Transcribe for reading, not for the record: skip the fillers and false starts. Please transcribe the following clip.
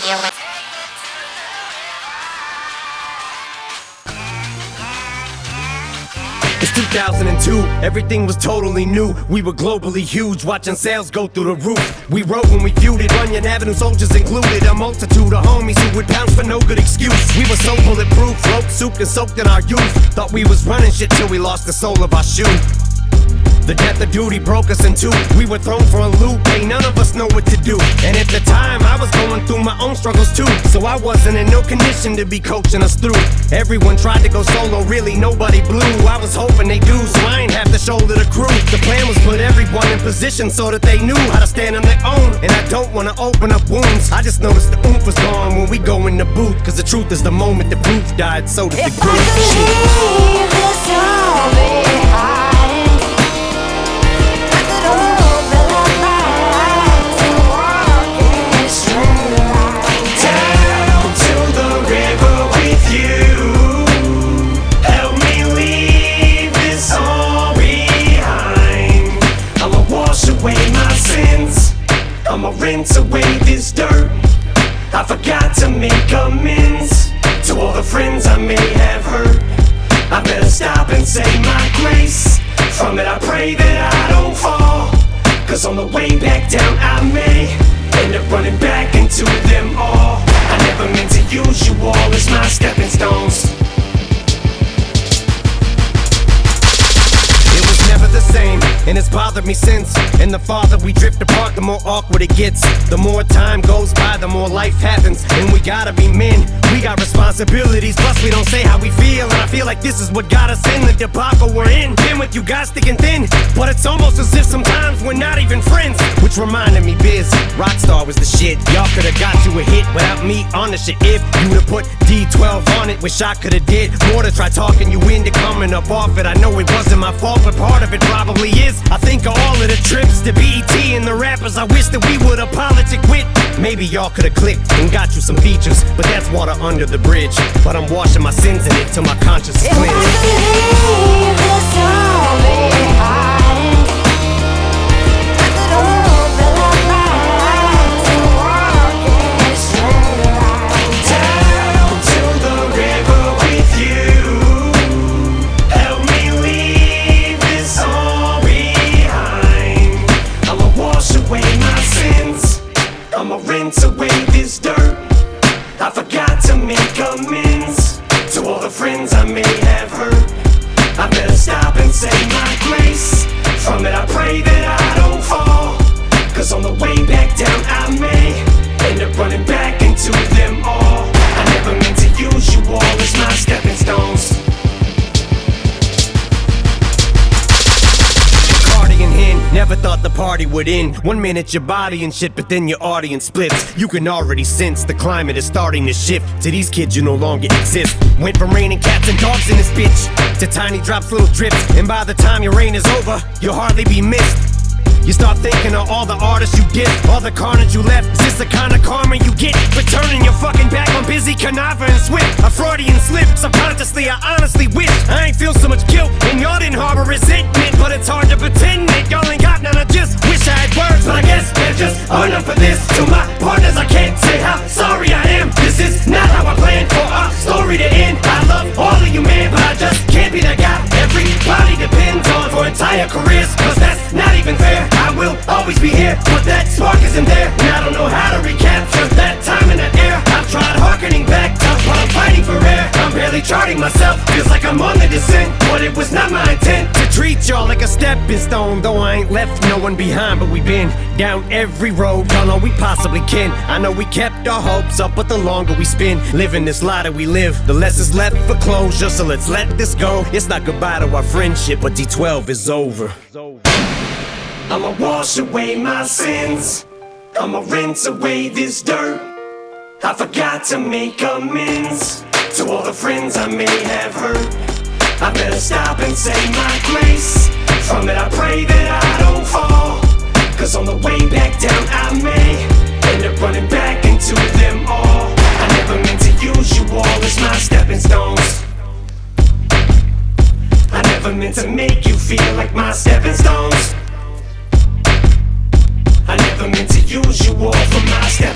It's 2002, everything was totally new. We were globally huge, watching sales go through the roof. We rode when we feuded, Runyon Avenue soldiers included. A multitude of homies who would pounce for no good excuse. We were so bulletproof, float souped and soaked in our youth. Thought we was running shit till we lost the sole of our shoe. The death of duty broke us in two. We were thrown for a loop, ain't none of us know what to do. And at the time, I was going through my own struggles too. So I wasn't in no condition to be coaching us through. Everyone tried to go solo, really nobody blew. I was hoping they do, so I ain't have to shoulder the crew. The plan was put everyone in position so that they knew how to stand on their own. And I don't wanna open up wounds, I just noticed the oomph was gone when we go in the booth. Cause the truth is the moment the proof died, so did the If I could leave this all behind, I'ma rinse away this dirt. I forgot to make amends to all the friends I may have hurt. I better stop and say my grace. From it I pray that I don't fall, cause on the way back down I may end up running back into them all. I never meant to use you all as my stepping stones. It was never the same, and it's bothered me since. And the farther we drift apart, the more awkward it gets. The more time goes by, the more life happens. And we gotta be men, we got responsibilities. Plus we don't say how we feel, and I feel like this is what got us in the debacle we're in. Been with you guys thick and thin, but it's almost as if sometimes we're not even friends. Which reminded me, Biz, Rockstar was the shit. Y'all could've got you a hit without me on the shit. If you would've put D12 on it, wish I could've did more to try talking you into coming up off it. I know it wasn't my fault, but part of it probably is. I think of all of the trips to BET and the rappers I wish that we would've politic with. Maybe y'all could've clicked and got you some features, but that's water under the bridge. But I'm washing my sins in it till my conscience is cleansed. If I could leave this all behind, I could open up my eyes and walk in a straight line down to the river with you. Help me leave this all behind. I'ma wash away my sins, I'ma rinse away this dirt. I forgot to make amends to all the friends I may have hurt. I better stop and say my grace. From it I pray that I don't fall, cause on the way back down I may end up running back into them all. I never meant to use you all as my stepping stones. Never thought the party would end. 1 minute your body and shit, but then your audience splits. You can already sense the climate is starting to shift. To these kids you no longer exist. Went from raining cats and dogs in this bitch to tiny drops, little drips. And by the time your reign is over, you'll hardly be missed. You start thinking of all the artists you did, all the carnage you left. Is this the kind of karma you get for turning your fucking back on Busy, Canava, and Swift? A Freudian slip, subconsciously I honestly wish I ain't feel so much guilt and y'all didn't harbor resentment. But it's hard to pretend that y'all ain't got none. I just wish I had words, but I guess they're just enough for this. To my partners I can't say how sorry I am. This is not how I planned for our story to end. I love all of you, man, but I just can't be that guy everybody depends on for entire careers, cause that's not even fair. I will always be here, but that spark isn't there. And I don't know how to recapture that time in that air. I've tried harkening back to while I'm fighting for air. I'm barely charting myself, feels like I'm on the descent, but it was not my intent to treat y'all like a stepping stone. Though I ain't left no one behind, but we've been down every road, done all we possibly can. I know we kept our hopes up, but the longer we spend living this lie that we live, the less is left for closure. So let's let this go. It's not goodbye to our friendship, but D12 is over. I'ma wash away my sins, I'ma rinse away this dirt. I forgot to make amends to all the friends I may have hurt. I better stop and say my grace. From it I pray that I don't fall, cause on the way back down I may end up running back into them all. I never meant to use you all as my stepping stones. I never meant to make you feel like my stepping stones. I never meant to use you all for my stepping stones.